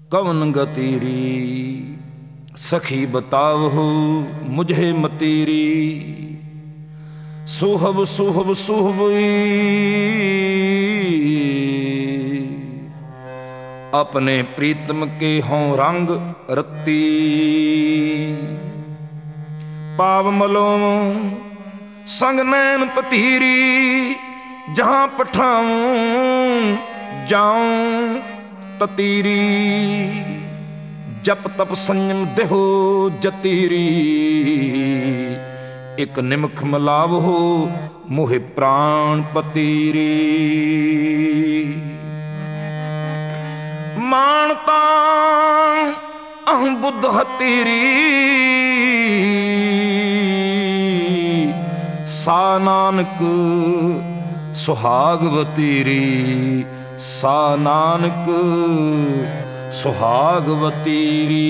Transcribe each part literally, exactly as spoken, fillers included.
कवन गतीरी। सखी बतावहु मुझे मतीरी। सुहब सुहब सुहबई अपने प्रीतम के हों रंग रत्ती। पाव मलों संग नैन पतीरी। जहाँ पठाऊं जाऊं ततीरी। जप तप संयम देहो जतीरी। एक निमख मिलावहो मोहे प्राण पतीरी। मानता अहं बुद्ध हतीरी। सा नानक सुहाग वतीरी। सा नानक सुहाग वतीरी।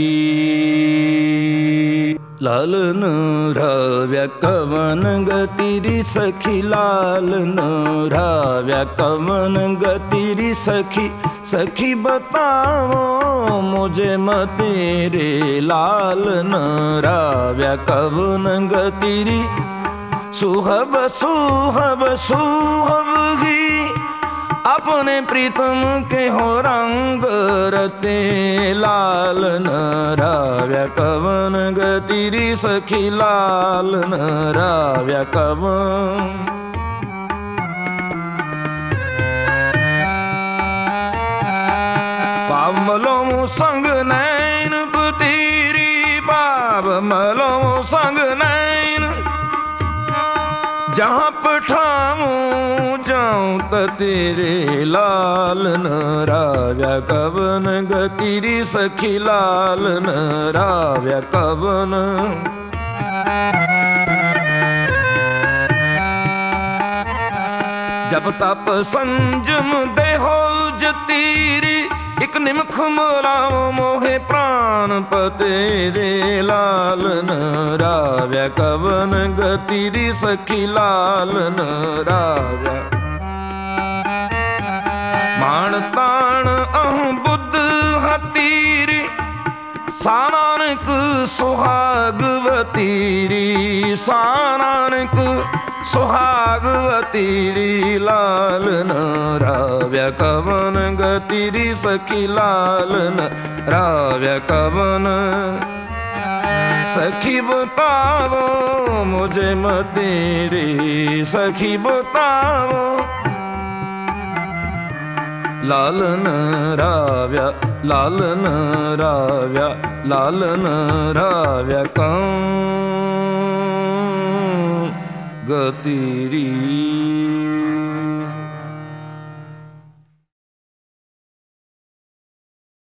लालन राव्या कवन गतीरी सखी। लालन राव्या कवन गतीरी सखी। सखी बताओ मुझे मतेरे। लालन राव्या कवन गतीरी। सुहब सुहब सुहब ही अपने प्रीतम के हो रंग रते। लालन राव्या कवन गतीरी सखी। लालन राव्या कवन। पाव मलों संग नैन पतीरी। पाव मलों संग नैन। जहाँ पठाऊं जाऊं ततेरे। लालन राव्या कवन गतीरी सखी। लालन राव्या कवन। जप तप संजम देहो जतीरी। एक निमख मिलाओ मोहे प्राण पतेरे। लालन राव्या कवन गतीरी सखी। लालन राव्या। मान ताण अहं बुद्ध हतीरी। सा नानक सुहाग वतीरी। सा नानक सुहाग वतीरी। लालन राव्या कवन गतीरी सखी। लालन राव्या कवन। सखी बताओ मुझे मतेरे। सखी बताओ। लालन राव्या लालन राव्या लालन राव्या कवन गतीरी।